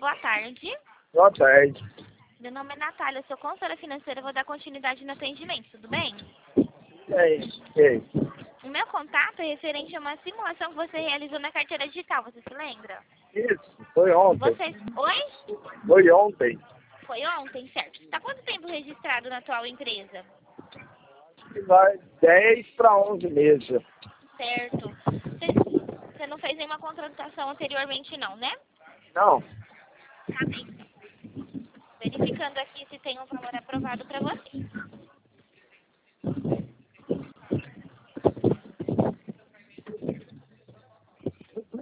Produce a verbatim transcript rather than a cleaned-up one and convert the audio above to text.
boa tarde. Boa tarde. Meu nome é Natália, eu sou consultora financeira, vou dar continuidade no atendimento, tudo bem? E aí? E aí? O meu contato é referente a uma simulação que você realizou na carteira digital, você se lembra? Isso, foi ontem. Vocês... Oi? Foi ontem. Foi ontem, certo. Está quanto tempo registrado na atual empresa? Vai dez para onze meses. Certo. Você, você não fez nenhuma contratação anteriormente não, né? Não? Tá bem. Verificando aqui se tem um valor aprovado para você.